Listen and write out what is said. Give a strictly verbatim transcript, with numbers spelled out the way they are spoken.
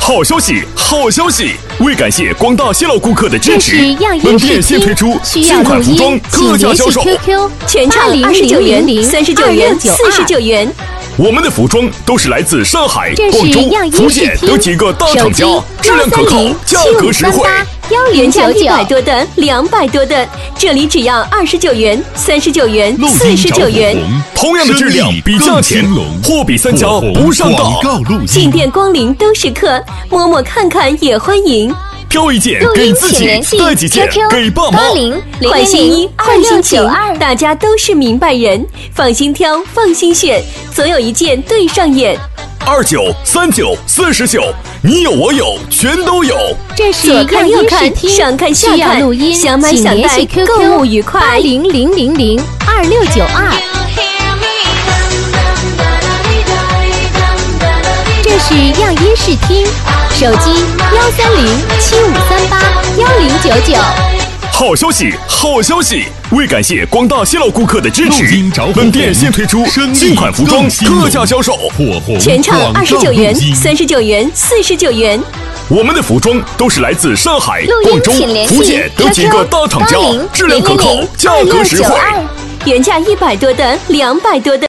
好消息，好消息！为感谢广大新老顾客的支持，本店现推出新款服装特价销售， 全场二十九元、三十九元、四十九元。 我们的服装都是来自上海、广州、福建等几个大厂家，质量可靠，价格实惠。 原价一百多的、两百多的，这里只要二十九元、三十九元、四十九元。 同样的质量比价钱，货比三家不上当。 进店光临都是客，摸摸看看也欢迎。 挑一件给自己，带几件给爸妈。 换新衣，换心情，大家都是明白人，放心挑，放心选，总有一件对上眼。 二九、三九、四十九，你有我有，全都有。 这是左看右看，上看下看，想买想带，购物愉快。 零零零零二六九二。这是样衣视听，手机幺三零七五三八幺零九九。 好消息，好消息！为感谢广大新老顾客的支持，本店现推出新款服装特价销售， 全场二十九元、三十九元、四十九元。 我们的服装都是来自上海、广州、福建等几个大厂家，质量可靠，价格实惠。 原价一百多的、两百多的。